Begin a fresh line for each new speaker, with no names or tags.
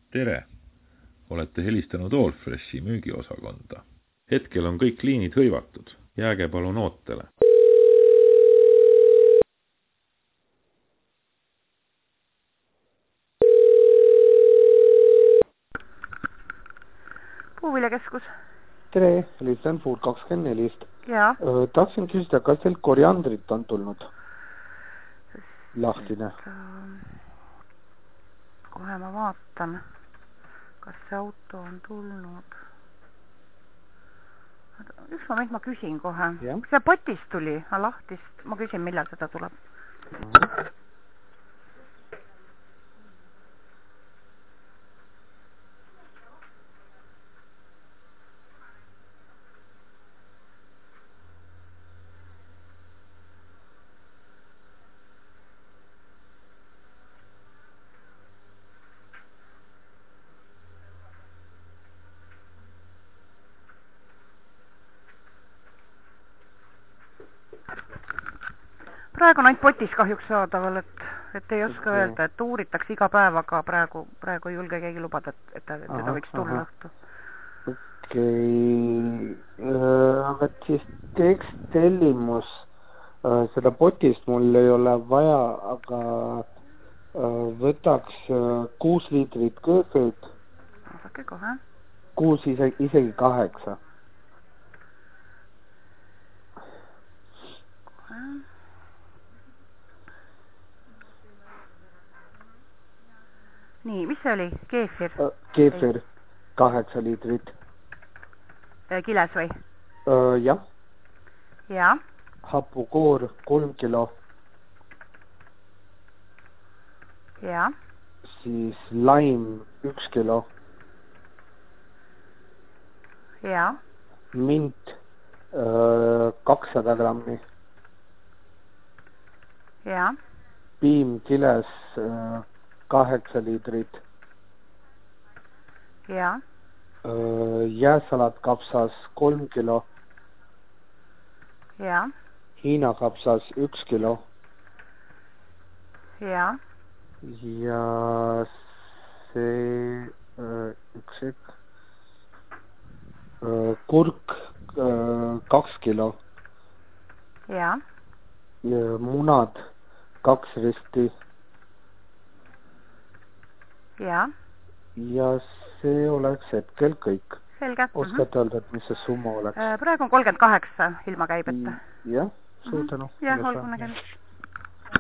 Tere! Olete helistanud Allfreshi müügiosakonda. Hetkel on kõik liinid hõivatud. Jääge palun ootele.
Puuviljakeskus.
Tere, helistan Food 24.
Jaa.
Tahtsin küsida, kas teil koriandrit on tulnud? Lahtine.
Kohe ma vaatan, kas see auto on tulnud. Üks moment ma küsin kohe. See potist tuli, lahtist. Ma küsin, millal seda tuleb. Praegu on ainult potis kahjuks saadaval, et ei oska öelda, et uuritakse iga päev, aga praegu ei julge keegi lubada, et teda võiks tulla õhtu.
Okei, aga siis teeks tellimus seda potist mul ei ole vaja, aga võtaks 6 liitrit keefeid.
Vaadake kohe.
6, isegi 8.
Nii, mis see oli? Keefir?
Keefir, 8 liitrit.
Kiles või?
Jah.
Jaa.
Hapukoor 3 kilo.
Jaa.
Siis laim 1 kilo.
Jaa.
Mint 200 grammi.
Jaa.
Piim kiles 8 liitrit.
Jaa.
Jääsalat kapsas 3 kilo.
Jaa.
Hiina kapsas 1 kilo.
Jaa.
Ja see üks hetk. Kurk 2 kilo.
Jaa.
Munad 2 risti.
Jaa.
Ja see oleks hetkel kõik.
Selge.
Oskate öelda, et mis see summa oleks?
Praegu on 38 ilma käibeta.
Jah, suur tänu.
Jah, olgu nägemist.